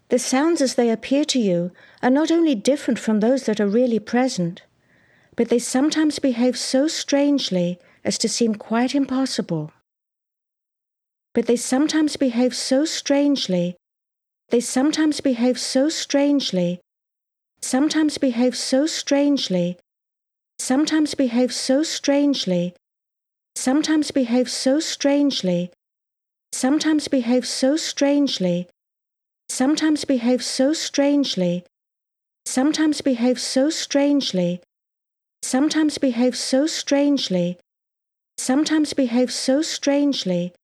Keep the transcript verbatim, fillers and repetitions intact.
The sounds as they appear to you are not only different from those that are really present, but they sometimes behave so strangely as to seem quite impossible. But they sometimes behave so strangely, they sometimes behave so strangely, sometimes behave so strangely, sometimes behave so strangely, sometimes behave so strangely, sometimes behave so strangely, sometimes behave so strangely, sometimes behave so strangely, sometimes behave so strangely, sometimes behave so strangely,